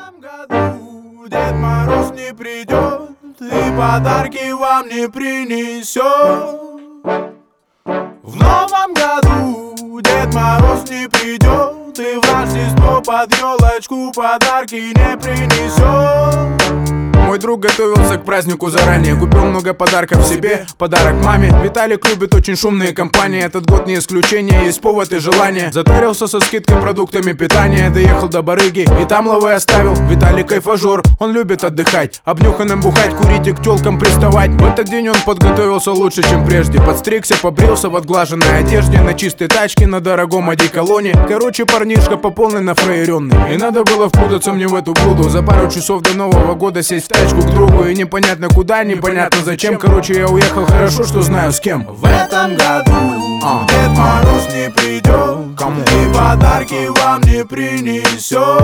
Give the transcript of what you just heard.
этом году Дед Мороз не придет и подарки вам не принесет. В новом году Дед Мороз не придет и в Рождество под елочку подарки не принесет. Мой друг готовился к празднику заранее, купил много подарков себе, подарок маме. Виталик любит очень шумные компании, этот год не исключение, есть повод и желание. Затарился со скидкой продуктами питания, доехал до барыги и там лавы оставил. Виталик кайфажор, он любит отдыхать, обнюханным бухать, курить и к тёлкам приставать. В этот день он подготовился лучше, чем прежде, подстригся, побрился в отглаженной одежде, на чистой тачке, на дорогом одеколоне. Короче, парнишка по полной нафраеренный, и надо было впутаться мне в эту блуду. За пару часов до Нового года сесть в тачку к другу, и непонятно куда, непонятно зачем. Короче, я уехал, хорошо, что знаю с кем. В этом году Дед Мороз не придет и подарки вам не принесет.